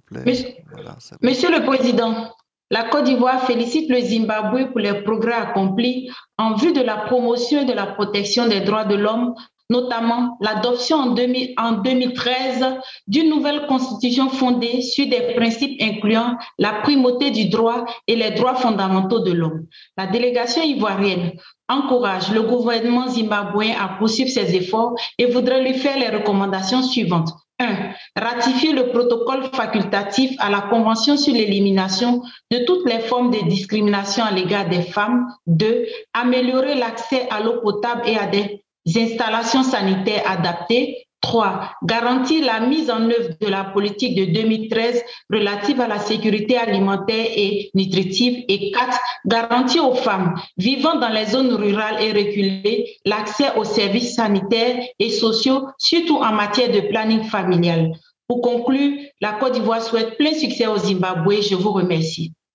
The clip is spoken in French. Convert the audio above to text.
plaît. Monsieur, Voilà, c'est bon. Monsieur le Président, la Côte d'Ivoire félicite le Zimbabwe pour les progrès accomplis en vue de la promotion et de la protection des droits de l'homme, notamment l'adoption en 2013 d'une nouvelle constitution fondée sur des principes incluant la primauté du droit et les droits fondamentaux de l'homme. La délégation ivoirienne encourage le gouvernement zimbabwéen à poursuivre ses efforts et voudrait lui faire les recommandations suivantes. 1. Ratifier le protocole facultatif à la Convention sur l'élimination de toutes les formes de discrimination à l'égard des femmes. 2. Améliorer l'accès à l'eau potable et à des installations sanitaires adaptées. 3. Garantir la mise en œuvre de la politique de 2013 relative à la sécurité alimentaire et nutritive. Et 4. Garantir aux femmes vivant dans les zones rurales et reculées l'accès aux services sanitaires et sociaux, surtout en matière de planning familial. Pour conclure, la Côte d'Ivoire souhaite plein succès au Zimbabwe. Je vous remercie.